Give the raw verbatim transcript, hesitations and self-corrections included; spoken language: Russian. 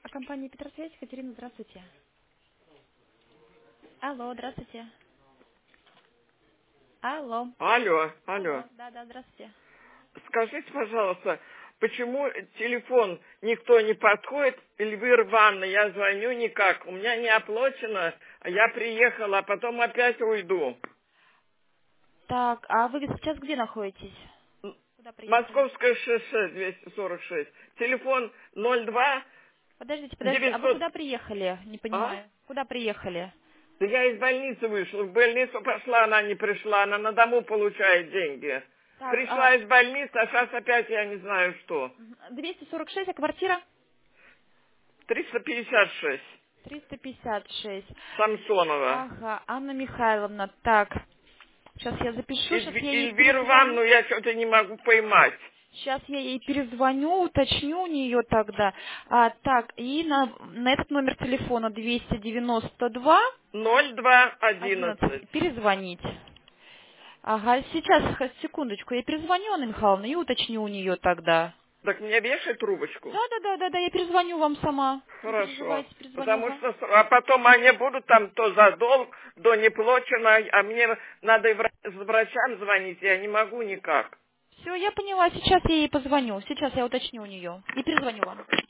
Компания Петросвязь, Екатерина, здравствуйте. Алло, здравствуйте. Алло. Алло, алло. Алло, да-да, здравствуйте. Скажите, пожалуйста, почему телефон никто не подходит, Эльвира Ивановна, я звоню никак, у меня не оплачено, а я приехала, а потом опять уйду. Так, а вы сейчас где находитесь? М, Куда приехали? Московское шоссе двести сорок шесть. Телефон ноль два Подождите, подождите, а вы девятьсот. куда приехали? Не А? понимаю. Куда приехали? Да я из больницы вышла, в больницу пошла, она не пришла, она на дому получает деньги. Так, Пришла а, из больницы, а сейчас опять я не знаю что. мгм, двести сорок шесть, а квартира? триста пятьдесят шесть. триста пятьдесят шесть. Самсонова. Ага, Анна Михайловна, так. Сейчас я запишу, сейчас Эльви- я ей Эльвиру Ивановну перезвоню. я что-то не могу поймать. Сейчас я ей перезвоню, уточню у нее тогда. А, так, и на, на этот номер телефона двести девяносто два ноль два одиннадцать. одиннадцать перезвонить. Ага, сейчас, х- секундочку, я перезвоню, Анна Михайловна, и уточню у нее тогда. Так мне вешай трубочку. Да, да, да, да, да, я перезвоню вам сама. Не Хорошо. переживайте, перезвоню, Потому ага. что, с- а потом они будут там то за долг, то не плачено, а мне надо и вра- с врачам звонить, я не могу никак. Все, я поняла, сейчас я ей позвоню, сейчас я уточню у нее и перезвоню вам.